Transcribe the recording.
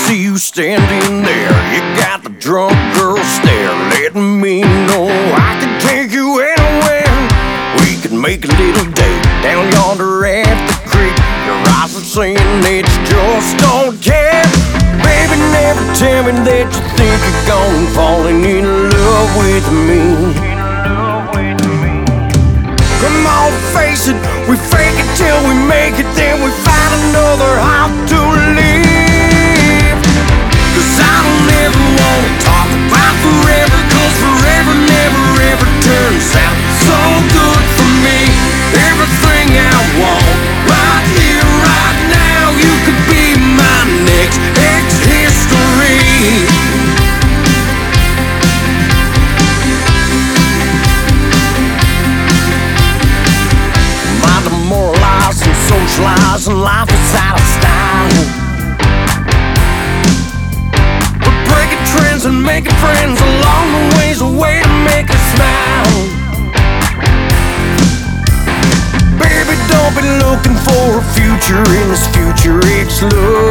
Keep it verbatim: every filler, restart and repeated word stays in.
see you standing there. You got the drunk girl stare, letting me know I can take you anywhere. We could make a little date down yonder at the creek. Your eyes are saying that you just don't care. Baby, never tell me that you think you're gone, falling in love with me. Come on, face it, we fake it till we make it, then we find another house to live. Cause I don't ever wanna talk about forever, cause forever never ever turns out so good for me. Everything I want, right here, right now, you could be my next ex-history. Socializing life is out of style. We're breaking trends and making friends along the way's a way to make us smile. Baby, don't be looking for a future in this future, it's love.